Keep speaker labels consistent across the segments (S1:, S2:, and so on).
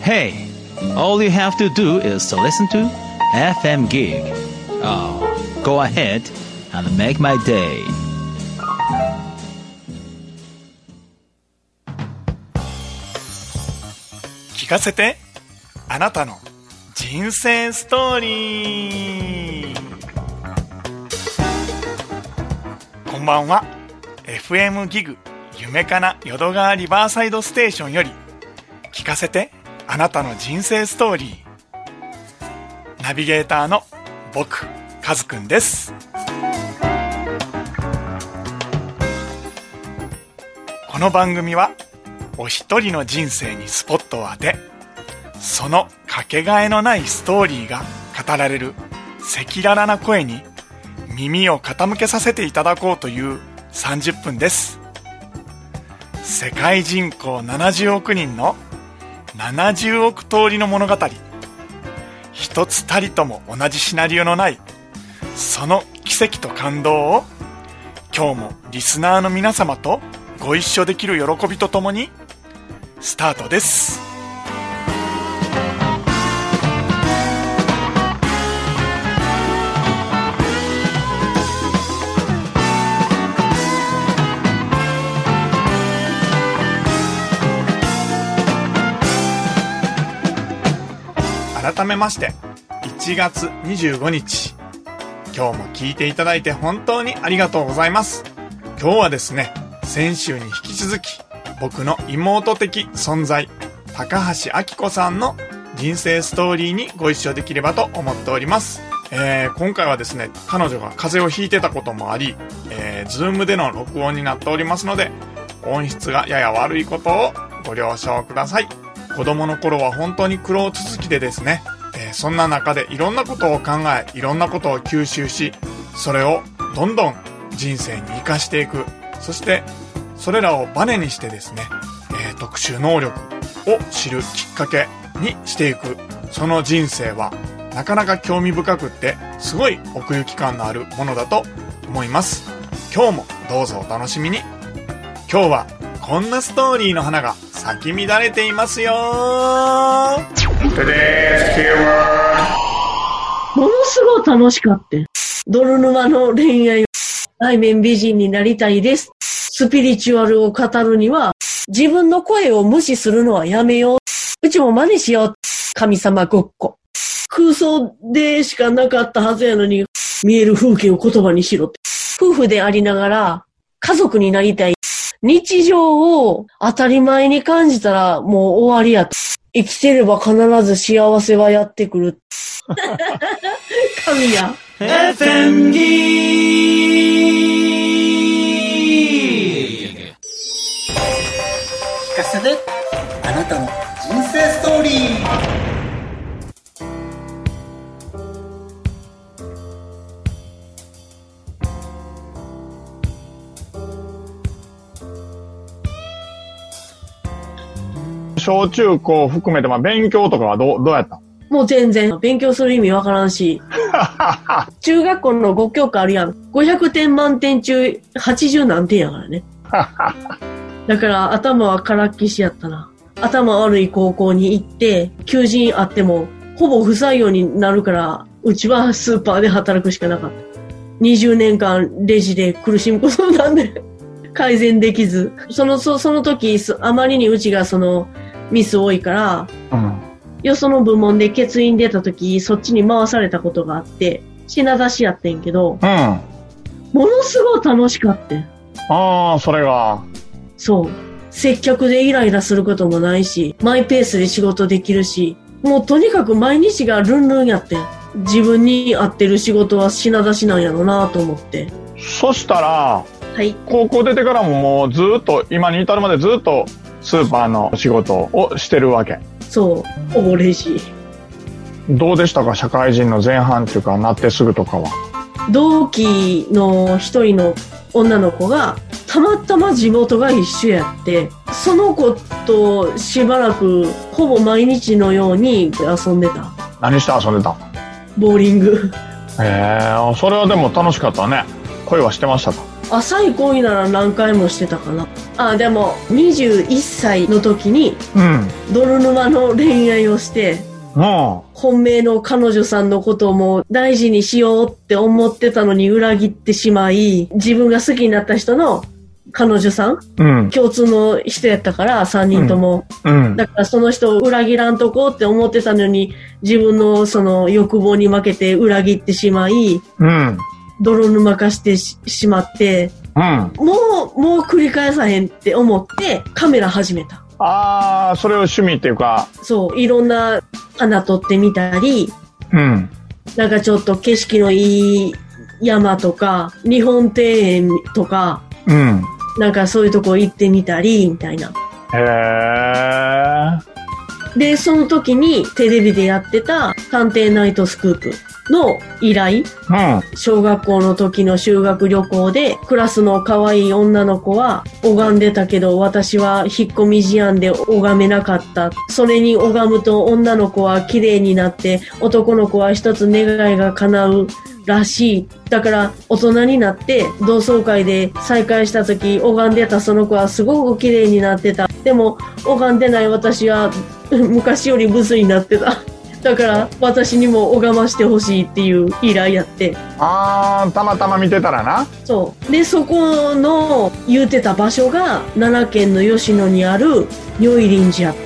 S1: Hey, all you have to do is to listen to FM Gig. Oh, go ahead and make my day.
S2: 聞かせて、あなたの人生ストーリー。こんばんは。 FM ギグ夢かな淀川リバーサイドステーションより聞かせて、あなたの人生ストーリー。ナビゲーターの僕、カズくんです。この番組はお一人の人生にスポットを当て、そのかけがえのないストーリーが語られる赤裸々な声に耳を傾けさせていただこうという30分です。世界人口70億人の70億通りの物語、一つたりとも同じシナリオのないその奇跡と感動を、今日もリスナーの皆様とご一緒できる喜びとともにスタートです。改めまして1月25日、今日も聞いていただいて本当にありがとうございます。今日はですね、先週に引き続き僕の妹的存在高橋明子さんの人生ストーリーにご一緒できればと思っております。今回はですね、彼女が風邪をひいてたこともあり、Zoom での録音になっておりますので、音質がやや悪いことをご了承ください。子供の頃は本当に苦労続きでですね、そんな中でいろんなことを考え、いろんなことを吸収し、それをどんどん人生に生かしていく。そしてそれらをバネにしてですね、特殊能力を知るきっかけにしていく。その人生はなかなか興味深くってすごい奥行き感のあるものだと思います。今日もどうぞお楽しみに。今日はこんなストーリーの花が咲き乱れていますよ。
S3: ものすごい楽しかった。泥沼の恋愛、内面美人になりたいです。スピリチュアルを語るには自分の声を無視するのはやめよう。うちも真似しよう。神様ごっこ。空想でしかなかったはずやのに、見える風景を言葉にしろって。夫婦でありながら家族になりたい。日常を当たり前に感じたらもう終わりや。生きてれば必ず幸せはやってくる。神や。
S1: FM Gig。
S4: 聞かせて、あなたの人生ストーリー。
S5: 小中高含めて、勉強とかはどうやった？
S3: もう全然勉強する意味わからんし。中学校の5教科あるやん。500点満点中80何点やからね。だから頭はからっきしやったな。頭悪い高校に行って求人あってもほぼ不採用になるから、うちはスーパーで働くしかなかった。20年間レジで苦しむことなんで改善できず、その時あまりにうちがミス多いから、よその部門で欠員出た時そっちに回されたことがあって、品出しやってんけど、ものすごい楽しかった。
S5: ああ、それが
S3: そう、接客でイライラすることもないし、マイペースで仕事できるし、もうとにかく毎日がルンルンやって、自分に合ってる仕事は品出しなんやろなと思って。
S5: そしたら、
S3: はい、
S5: 高校出てからももうずっと今に至るまでずっとスーパーの仕事をしてるわけ。
S3: そう、ほぼレジ。
S5: どうでしたか、社会人の前半っていうかなってすぐとかは。
S3: 同期の一人の女の子がたまたま地元が一緒やって、その子としばらくほぼ毎日のように遊んでた。
S5: 何して遊んでた？
S3: ボーリング。
S5: それはでも楽しかったね。恋はしてましたか？
S3: 浅い恋なら何回もしてたかな。でも、21歳の時に、泥沼の恋愛をして、本命の彼女さんのことも大事にしようって思ってたのに裏切ってしまい、自分が好きになった人の彼女さん、共通の人やったから3人とも、だからその人を裏切らんとこうって思ってたのに、自分のその欲望に負けて裏切ってしまい、泥沼化してしまって、もう繰り返さへんって思ってカメラ始めた。
S5: それを趣味っていうか。
S3: そう、いろんな花撮ってみたり、なんかちょっと景色のいい山とか、日本庭園とか、なんかそういうとこ行ってみたり、みたいな。で、その時にテレビでやってた探偵ナイトスクープの依頼、小学校の時の修学旅行でクラスの可愛い女の子は拝んでたけど私は引っ込み思案で拝めなかった。それに拝むと女の子は綺麗になって男の子は一つ願いが叶うらしい。だから大人になって同窓会で再会した時拝んでたその子はすごく綺麗になってた。でも拝んでない私は昔よりブスになってた。だから私にも拝ましてほしいっていう依頼やって。
S5: たまたま見てたらな。
S3: そうで、そこの言うてた場所が奈良県の吉野にある如意輪寺やった。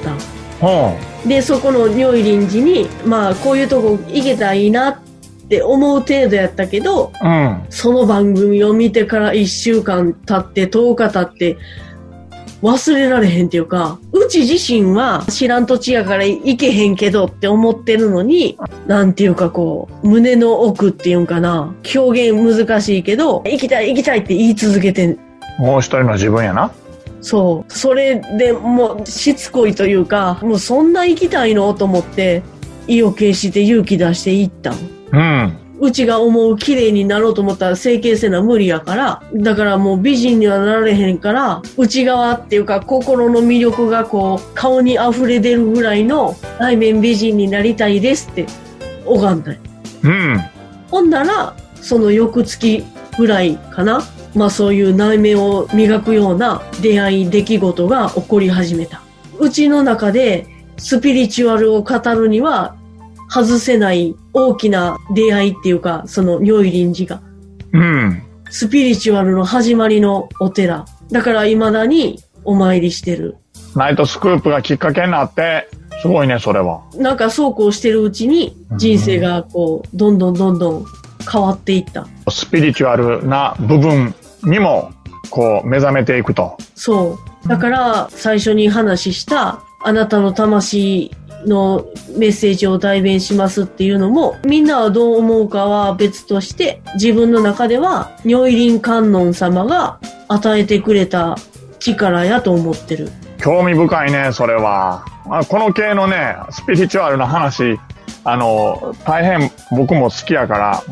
S3: でそこの如意輪寺にこういうとこ行けたらいいなって思う程度やったけど、その番組を見てから1週間経って10日経って忘れられへんっていうか、うち自身は知らん土地やから行けへんけどって思ってるのに、なんていうかこう、胸の奥っていうんかな、表現難しいけど、行きたいって言い続けてん。
S5: もう一人の自分やな。
S3: そう。それでもうしつこいというか、もうそんな行きたいのと思って、意を決して勇気出して行ったん。うちが思う綺麗になろうと思ったら整形せな無理やから、だからもう美人にはなられへんから、内側っていうか心の魅力がこう顔に溢れ出るぐらいの内面美人になりたいですって拝んだ。ほんならその翌月ぐらいかな、そういう内面を磨くような出会い出来事が起こり始めた。うちの中でスピリチュアルを語るには外せない大きな出会いっていうか、その如意輪寺が、スピリチュアルの始まりのお寺だから未だにお参りしてる。
S5: ナイトスクープがきっかけになって、すごいね、それは。
S3: なんかそうこうしてるうちに人生がこうどんどん変わっていった。
S5: スピリチュアルな部分にもこう目覚めていくと。
S3: そう。だから最初に話したあなたの魂のメッセージを代弁しますっていうのも、みんなはどう思うかは別として、自分の中では如意輪観音様が与えてくれた力やと思ってる。
S5: 興味深いね、それは。この系のね、スピリチュアルな話、大変僕も好きやから、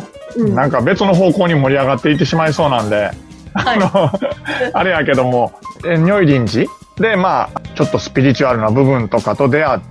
S5: なんか別の方向に盛り上がっていってしまいそうなんで、あれやけども、如意輪寺で、ちょっとスピリチュアルな部分とかと出会って、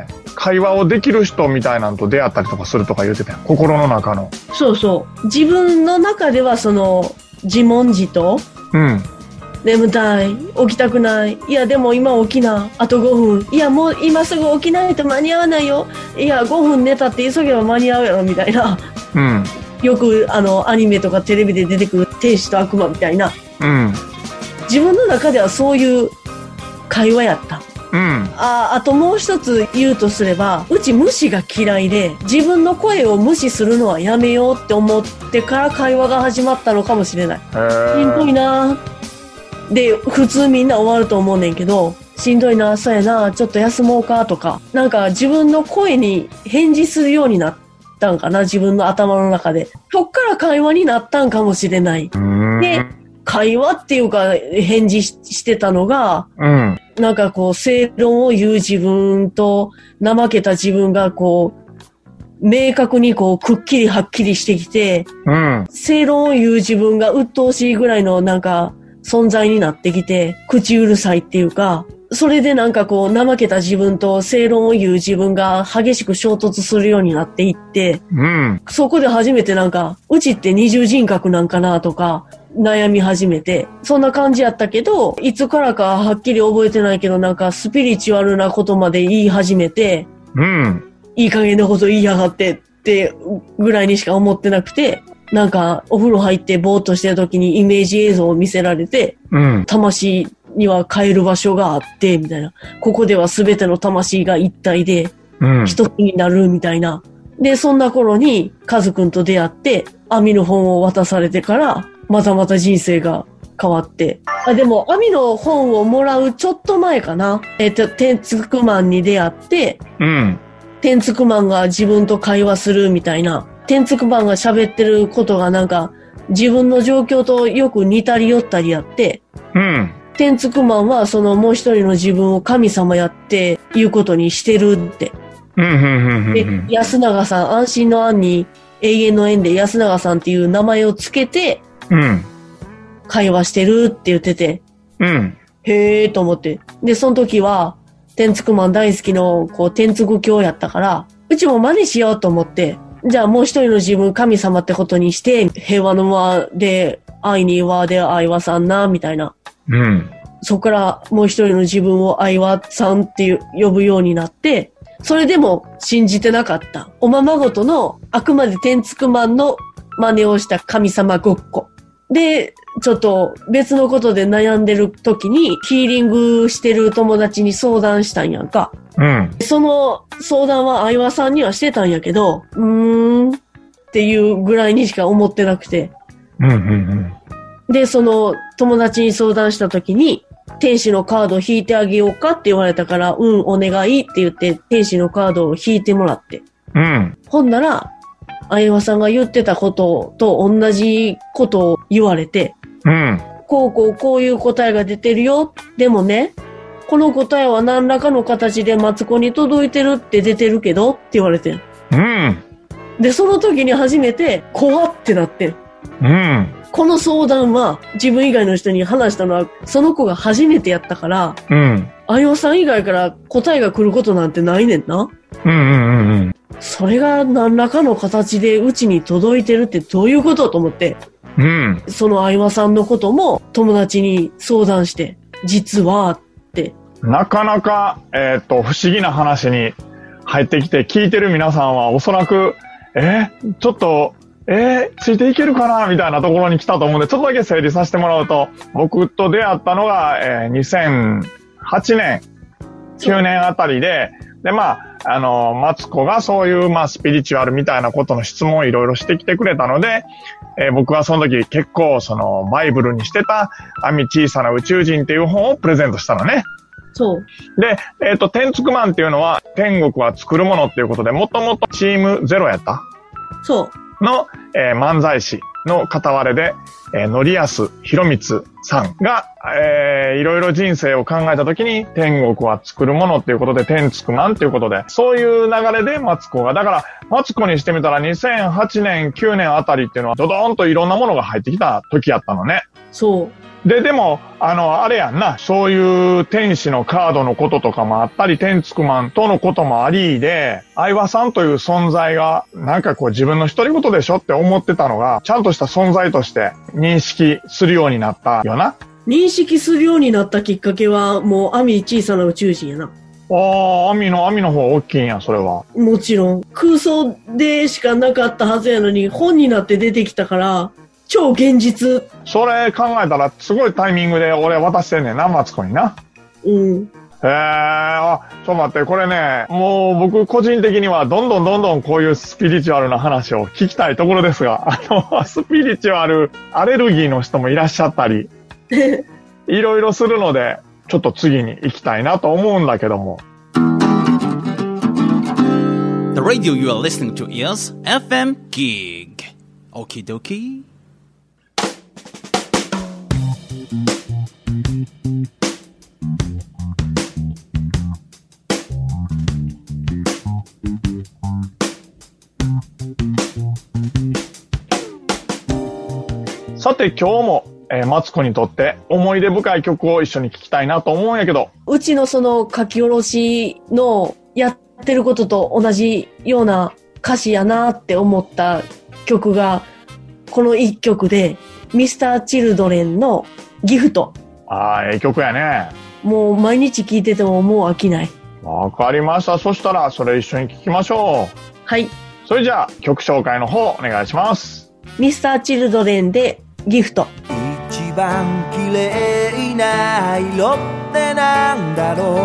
S5: 会話をできる人みたいなのと出会ったりとかするとか言ってたよ。心の中の。
S3: そうそう。自分の中ではその、自問自答。眠たい。起きたくない。いや、でも今起きな。あと5分。いや、もう今すぐ起きないと間に合わないよ。いや、5分寝たって急げば間に合うやろ、みたいな。よく、アニメとかテレビで出てくる天使と悪魔みたいな。自分の中ではそういう会話やった。あともう一つ言うとすれば、うち無視が嫌いで、自分の声を無視するのはやめようって思ってから会話が始まったのかもしれない。しんどいなで、普通みんな終わると思うねんけど、しんどいな、そうやな、ちょっと休もうかとか、なんか自分の声に返事するようになったんかな、自分の頭の中で。そっから会話になったんかもしれない。で、会話っていうか返事してたのが、なんかこう正論を言う自分と怠けた自分がこう明確にこうくっきりはっきりしてきて、正論を言う自分が鬱陶しいぐらいのなんか存在になってきて、口うるさいっていうか、それでなんかこう怠けた自分と正論を言う自分が激しく衝突するようになっていって、そこで初めてなんかうちって二重人格なんかなとか、 悩み始めて、そんな感じやったけど、いつからかはっきり覚えてないけど、なんかスピリチュアルなことまで言い始めて、いい加減なこと言いやがってってぐらいにしか思ってなくて、なんかお風呂入ってぼーっとしてる時にイメージ映像を見せられて、魂には帰る場所があって、みたいな。ここでは全ての魂が一体で、一つになるみたいな。で、そんな頃にカズくんと出会って、網の本を渡されてから、またまた人生が変わって。でも、網の本をもらうちょっと前かな。天竺マンに出会って、天竺マンが自分と会話するみたいな。天竺マンが喋ってることがなんか、自分の状況とよく似たり寄ったりやって、天竺マンはそのもう一人の自分を神様やっていうことにしてるって。で、安永さん、安心の安に永遠の縁で安永さんっていう名前をつけて、会話してるって言ってて、へーと思って。で、その時は、天竺マン大好きの、天竺教やったから、うちも真似しようと思って、じゃあもう一人の自分神様ってことにして、平和の輪で、愛に輪で愛和さんな、みたいな。そこからもう一人の自分を愛和さんって呼ぶようになって、それでも信じてなかった。おままごとのあくまで天竺マンの真似をした神様ごっこ。で、ちょっと別のことで悩んでる時にヒーリングしてる友達に相談したんやんか。その相談は愛和さんにはしてたんやけど、っていうぐらいにしか思ってなくて。で、その友達に相談した時に、天使のカードを引いてあげようかって言われたから、お願いって言って天使のカードを引いてもらって。ほんなら、相葉さんが言ってたことと同じことを言われて、こういう答えが出てるよ。でもね、この答えは何らかの形でマツコに届いてるって出てるけどって言われて。で、その時に初めて、怖ってなって。この相談は自分以外の人に話したのはその子が初めてやったから、相葉さん以外から答えが来ることなんてないねんな。それが何らかの形でうちに届いてるってどういうことと思って、その相葉さんのことも友達に相談して、実はって。
S5: なかなか、不思議な話に入ってきて聞いてる皆さんはおそらく、ちょっと、ついていけるかなみたいなところに来たと思うんで、ちょっとだけ整理させてもらうと、僕と出会ったのが、2008年、9年あたりで、マツコがそういう、スピリチュアルみたいなことの質問をいろいろしてきてくれたので、僕はその時結構バイブルにしてた、網小さな宇宙人っていう本をプレゼントしたのね。
S3: そう。
S5: で、天竺マンっていうのは、天国は作るものっていうことで、もともとチームゼロやった
S3: そう。
S5: の、漫才師の片割れで、のりやすひろみつさんが、いろいろ人生を考えたときに、天国は作るものっていうことで、天竺マンっていうことで、そういう流れでマツコが、だから、マツコにしてみたら2008年、9年あたりっていうのは、ドドーンといろんなものが入ってきた時やったのね。
S3: そう。
S5: でも、あれやんな、そういう天使のカードのこととかもあったり、天竺マンとのこともありで、相葉さんという存在が、なんか自分の独り言でしょって思ってたのが、ちゃんとした存在として認識するようになったよな。
S3: 認識するようになったきっかけは、もう、網小さな宇宙人やな。
S5: 網の方大きいんや、それは。
S3: もちろん。空想でしかなかったはずやのに、本になって出てきたから、超現実。
S5: それ考えたら、すごいタイミングで俺渡してんねんな、マツコにな。ちょっと待って、これね、もう僕個人的にはどんどんこういうスピリチュアルな話を聞きたいところですが、スピリチュアルアレルギーの人もいらっしゃったり、いろいろするので、ちょっと次に行きたいなと思うんだけども。
S1: The radio you are listening to is FM Gig. Okie dokie.
S5: さて今日も、マツコにとって思い出深い曲を一緒に聴きたいなと思うんやけど。
S3: うちのその書き下ろしのやってることと同じような歌詞やなって思った曲がこの一曲で、 ミスターチルドレンのギフト。
S5: ああ、ええ曲やね。
S3: もう毎日聴いててももう飽きない。
S5: わかりました。そしたら、それ一緒に聴きましょう。
S3: はい。
S5: それじゃあ、曲紹介の方、お願いします。
S3: ミスターチルドレンでギフト。
S6: 一番綺麗な色ってなんだろう。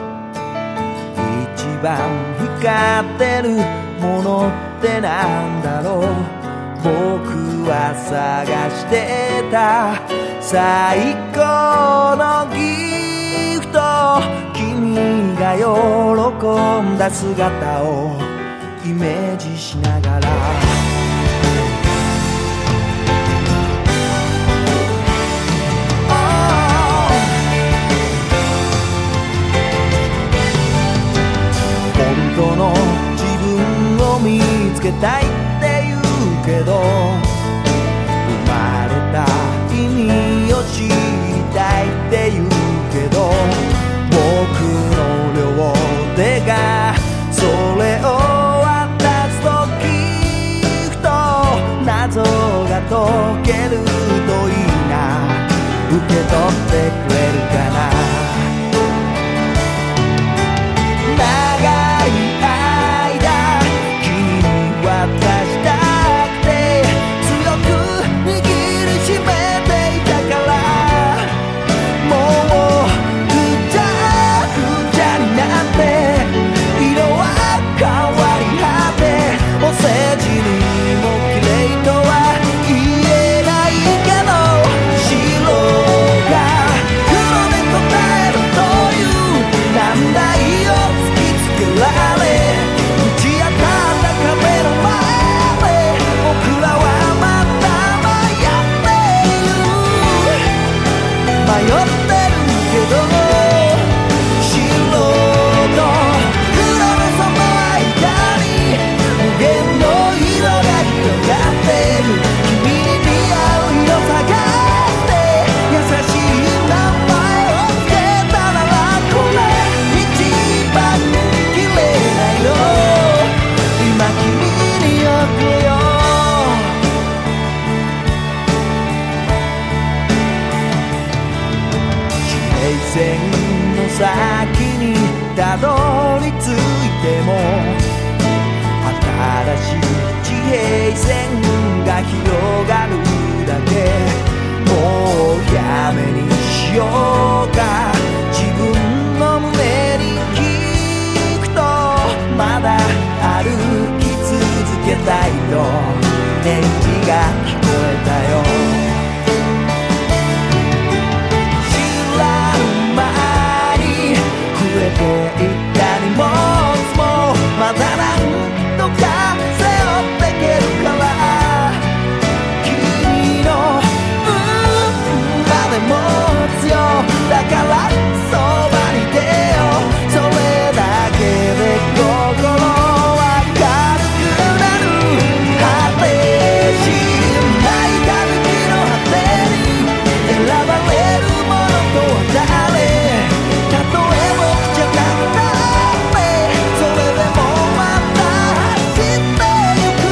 S6: 一番光ってるものってなんだろう。僕は探してた最高のギフト。君が喜んだ姿をイメージしながら、本当の自分を見つけたいって言うけど、生まれた意味を知りたいって言うけど、僕の両手がそれを渡すときふと謎が解けるといいな。受け取ってくれるかな。長い間君に渡したくて強く握りしめていたから、もうぐちゃぐちゃになって色は変わり果て、お世辞にも綺麗とは言えないけど、白が黒で答えるという難題を突きつけられ、打ち当たった壁の前で僕らはまた迷ってるけど、白と黒のその間に無限の色が広がってる。君に似合う色探して優しい名前をつけたなら、これ一番綺麗な色、今君に贈るよ。地平線の先にたどり着いても、新しい地平線が広がるだけ。もうやめにしようか。自分の胸に聞くと、まだ歩き続けたいと返事が聞こえたよ。知らぬ間に増えていった荷物もまだなんとか背負ってけるから、君のまで持つよ。だからそばに出よう。それだけで心は軽くなる。果てしない旅の果てに選ばれるものとは誰。たとえ僕じゃなくたってそれでもまた走ってゆく、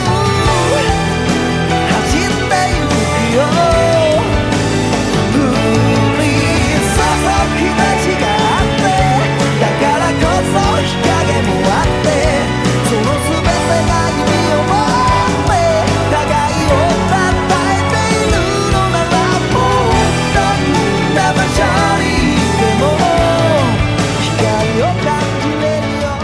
S6: 走ってゆくよ。降り注ぐ日差しがあって、だからこそ日陰もあって、その全てが意味を持って互いを称えているのなら、もうどんな場所にいても光を感じれるよ。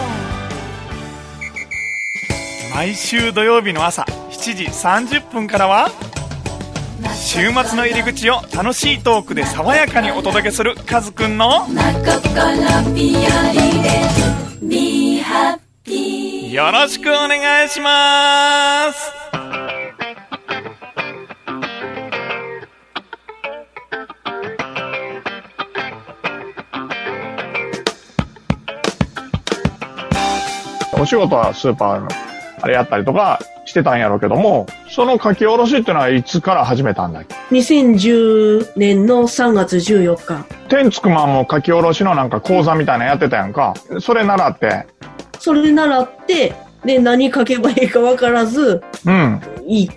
S2: 毎週土曜日の朝7時30分からは、週末の入り口を楽しいトークで爽やかにお届けするカズくんのよろしくお願いします。
S5: お仕事はスーパーのあれやったりとかしてたんやろうけども、その書き下ろしってのはいつから始めたんだっけ。
S3: 2010年の3月14日。
S5: 天竺マンも書き下ろしのなんか講座みたいなのやってたやんか。それ習って。
S3: それ習って、で、何書けばいいか分からず、
S5: うん。
S3: いい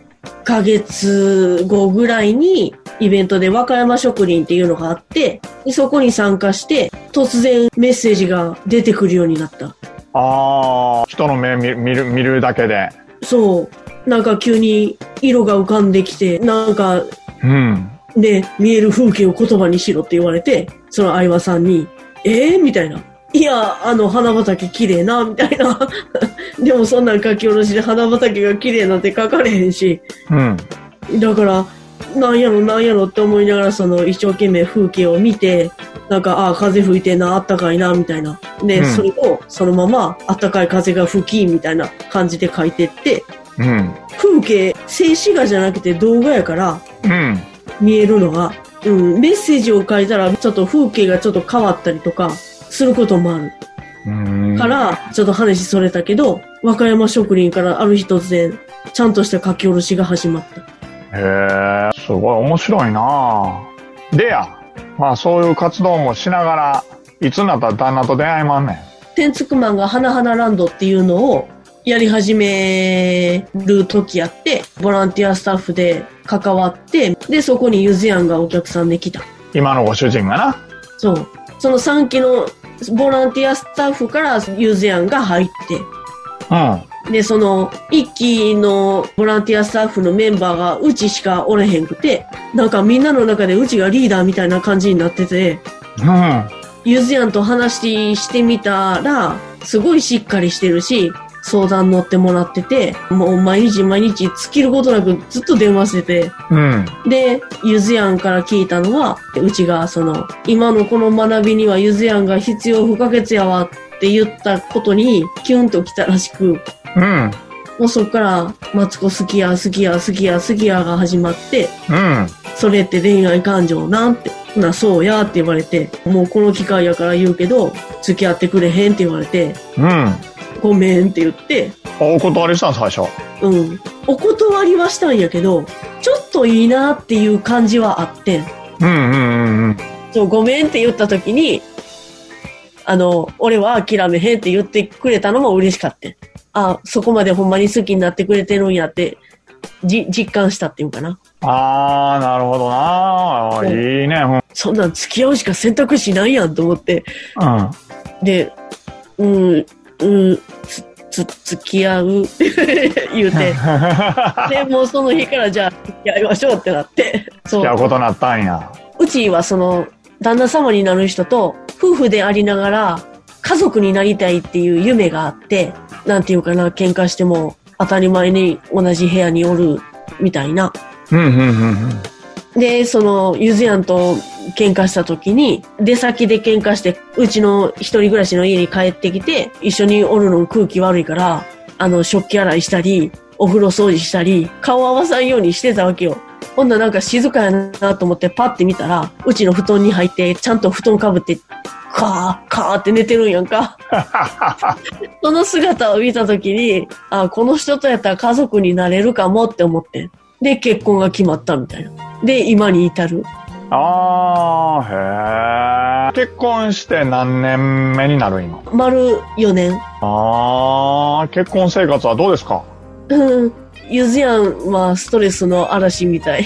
S3: ヶ月後ぐらいにイベントで和歌山植林っていうのがあって、でそこに参加して突然メッセージが出てくるようになった。
S5: ああ、人の目見るだけで。
S3: そう。なんか急に色が浮かんできて、なんか、で、見える風景を言葉にしろって言われて、その相葉さんに、みたいな。いや、花畑綺麗な、みたいな。でもそんなん書き下ろしで花畑が綺麗なんて書かれへんし。だから、なんやろって思いながら、一生懸命風景を見て、なんか、風吹いてんな、あったかいな、みたいな。で、それをそのまま、あったかい風が吹き、みたいな感じで書いてって、風景、静止画じゃなくて動画やから、見えるのが、メッセージを書いたら、ちょっと風景がちょっと変わったりとか、することもある。から、ちょっと話それたけど、和歌山植林からある日突然、ちゃんとした書き下ろしが始まった。
S5: へえ、すごい面白いなぁ。でや、まあそういう活動もしながら、いつになったら旦那と出会いまんねん。
S3: 天竺マンが花々ランドっていうのをやり始める時やって、ボランティアスタッフで関わって、で、そこにゆずやんがお客さんで来た。
S5: 今のご主人がな。
S3: そう。その3期のボランティアスタッフからゆずやんが入って、で、その1期のボランティアスタッフのメンバーがうちしかおれへんくて、なんかみんなの中でうちがリーダーみたいな感じになってて、ゆずやんと話してみたら、すごいしっかりしてるし、相談乗ってもらってて、もう毎日尽きることなくずっと電話してて、で、ゆずやんから聞いたのは、うちが今のこの学びにはゆずやんが必要不可欠やわって言ったことにキュンときたらしく、もうそっからマツコ好きやが始まって、それって恋愛感情なんて、そうやって言われて、もうこの機会やから言うけど、付き合ってくれへんって言われて、ごめんって言って。
S5: お断りしたん最初。
S3: お断りはしたんやけど、ちょっといいなっていう感じはあってん。そう、ごめんって言った時に、俺は諦めへんって言ってくれたのも嬉しかった。そこまでほんまに好きになってくれてるんやって、実感したっていうかな。
S5: なるほどな。いいね。
S3: そんなん付き合うしか選択肢ないやんと思って。で、付き合う言うて。で、もうその日からじゃあ付き合いましょうってなって。
S5: 付き合うことになったんや。
S3: うちは旦那様になる人と夫婦でありながら家族になりたいっていう夢があって、なんていうかな、喧嘩しても当たり前に同じ部屋におるみたいな。で、ゆずやんと喧嘩した時に、出先で喧嘩して、うちの一人暮らしの家に帰ってきて、一緒におるの空気悪いから、食器洗いしたり、お風呂掃除したり、顔合わさんようにしてたわけよ。ほんななんか静かやなと思ってパッて見たら、うちの布団に入って、ちゃんと布団かぶって、カーって寝てるんやんか。その姿を見た時に、この人とやったら家族になれるかもって思って。で、結婚が決まったみたいな。で、今に至る。
S5: へえ。結婚して何年目になる今？
S3: 丸4年。
S5: 結婚生活はどうですか？
S3: ゆずやんはストレスの嵐みたい。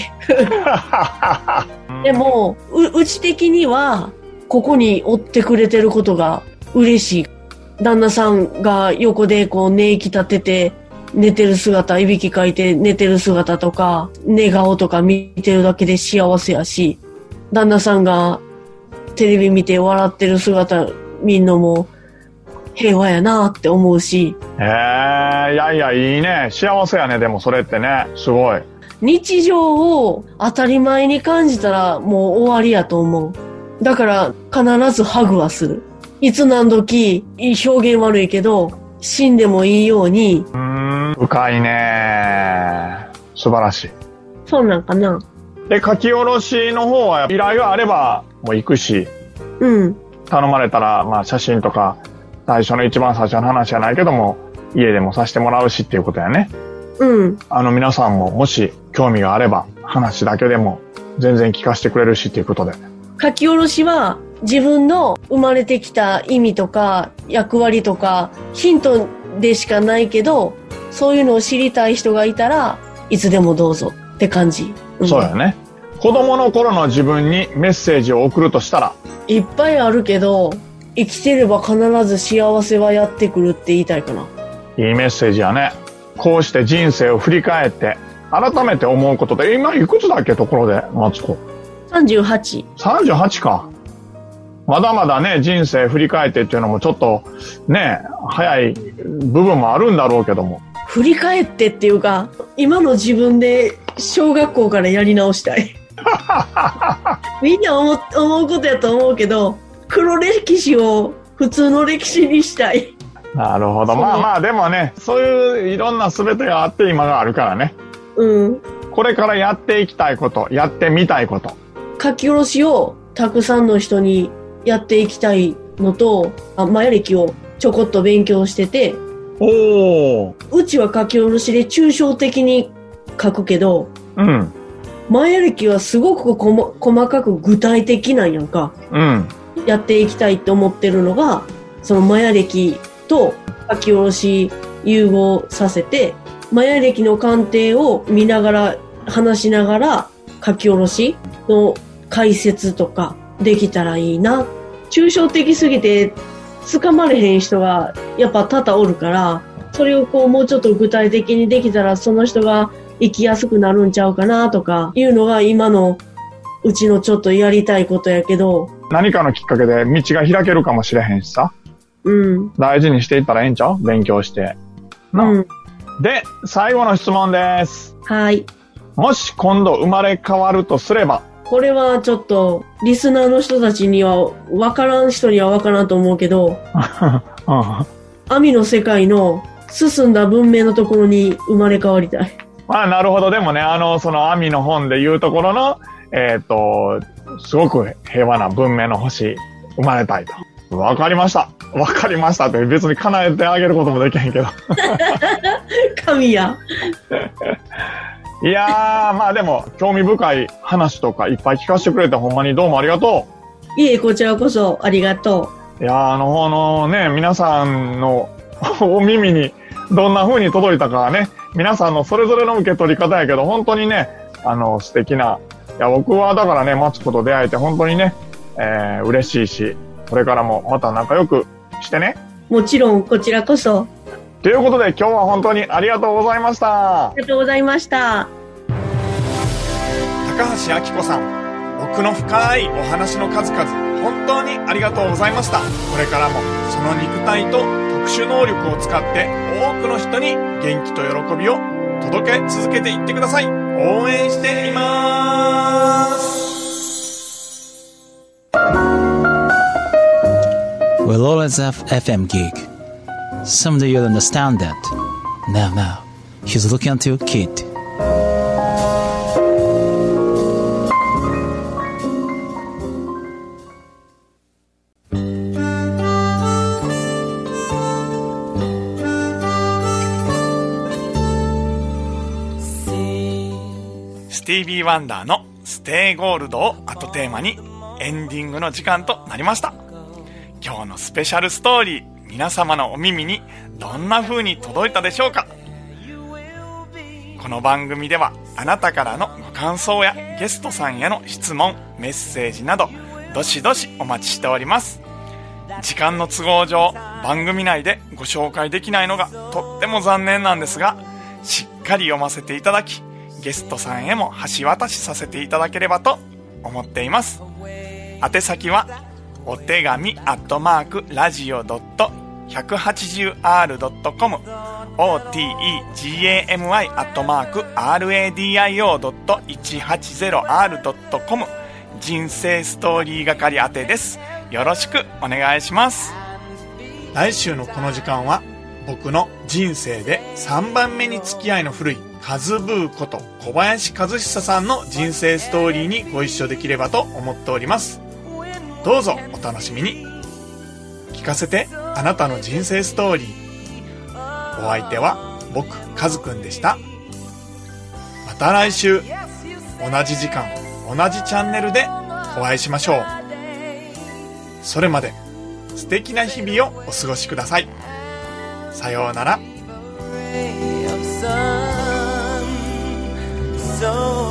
S3: でも、うち的には、ここに追ってくれてることが嬉しい。旦那さんが横で寝息立てて、寝てる姿、いびきかいて寝てる姿とか、寝顔とか見てるだけで幸せやし、旦那さんがテレビ見て笑ってる姿見んのも平和やなって思うし。
S5: いや、いいね。幸せやね、でもそれってね、すごい。
S3: 日常を当たり前に感じたらもう終わりやと思う。だから必ずハグはする。いつ何時、表現悪いけど、死んでもいいように。
S5: 深いね。素晴らしい。
S3: そうなんかな。
S5: で、書き下ろしの方は依頼があればもう行くし、頼まれたら、写真とか、一番最初の話じゃないけども、家でもさせてもらうしっていうことやね。皆さんももし興味があれば、話だけでも全然聞かせてくれるしっていうことで。
S3: 書き下ろしは自分の生まれてきた意味とか役割とかヒントでしかないけど、そういうのを知りたい人がいたらいつでもどうぞって感じ。
S5: そうやね。子供の頃の自分にメッセージを送るとしたら、
S3: いっぱいあるけど、生きてれば必ず幸せはやってくるって言いたいかな。
S5: いいメッセージやね。こうして人生を振り返って改めて思うことで、今いくつだっけ、ところでマツコ。
S3: 38。
S5: 38か。まだまだね、人生振り返ってっていうのもちょっとね、早い部分もあるんだろうけども。
S3: 振り返ってっていうか、今の自分で小学校からやり直したい。みんな思うことやと思うけど、黒歴史を普通の歴史にしたい。
S5: なるほど。まあまあ、でもね、そういういろんな全てがあって今があるからね。
S3: うん。
S5: これからやっていきたいこと、やってみたいこと。
S3: 書き下ろしをたくさんの人にやっていきたいのと、マヤ歴をちょこっと勉強してて、
S5: おー。
S3: うちは書き下ろしで抽象的に書くけど、
S5: うん。
S3: マヤ歴はすごく細かく具体的なんやんか。
S5: うん。
S3: やっていきたいって思ってるのが、そのマヤ歴と書き下ろし融合させて、マヤ歴の鑑定を見ながら、話しながら書き下ろしの解説とかできたらいいな。抽象的すぎて掴まれへん人がやっぱ多々おるから、それをこうもうちょっと具体的にできたらその人が生きやすくなるんちゃうかなとかいうのが今のうちのちょっとやりたいことやけど。
S5: 何かのきっかけで道が開けるかもしれへんしさ。
S3: うん。
S5: 大事にしていったらええんちゃう？勉強して。
S3: うん。
S5: で、最後の質問です。
S3: はい。
S5: もし今度生まれ変わるとすれば。
S3: これはちょっと、リスナーの人たちには、わからん人にはわからんと思うけど、網の世界の進んだ文明のところに生まれ変わりたい。
S5: まあ、なるほど。でもね、その網の本で言うところの、すごく平和な文明の星、生まれたいと。わかりました。わかりましたって別に叶えてあげることもできへんけど。
S3: 神や。
S5: いやー、まあでも、興味深い話とかいっぱい聞かせてくれてほんまにどうもありがと
S3: う。いえ、こちらこそありがと
S5: う。いやー、ね、皆さんのお耳にどんな風に届いたかはね、皆さんのそれぞれの受け取り方やけど、本当にね、素敵な、いや、僕はだからね、マツコと出会えて本当にね、嬉しいし、これからもまた仲良くしてね。
S3: もちろん、こちらこそ。
S5: ということで今日は本当にありがとうございました。
S3: ありがとうございました。
S2: 高橋明子さん、奥の深いお話の数々、本当にありがとうございました。これからもその肉体と特殊能力を使って多くの人に元気と喜びを届け続けていってください。応援しています。
S1: We'll always have FM gig. Someday you'll understand that. Now, he's looking at you, kid.
S2: スティービー・ワンダーのステイゴールドを後テーマにエンディングの時間となりました。今日のスペシャルストーリー、皆様のお耳にどんな風に届いたでしょうか。この番組ではあなたからのご感想やゲストさんへの質問、メッセージなどどしどしお待ちしております。時間の都合上番組内でご紹介できないのがとっても残念なんですが、しっかり読ませていただき、ゲストさんへも橋渡しさせていただければと思っています。宛先はお手紙@radio.180r.com otegami@radio.180r.com 人生ストーリー係宛てです。よろしくお願いします。来週のこの時間は僕の人生で3番目に付き合いの古いカズブーこと小林和久さんの人生ストーリーにご一緒できればと思っております。どうぞお楽しみに。聞かせてあなたの人生ストーリー。お相手は僕カズくんでした。また来週同じ時間同じチャンネルでお会いしましょう。それまで素敵な日々をお過ごしください。さようなら。
S6: そう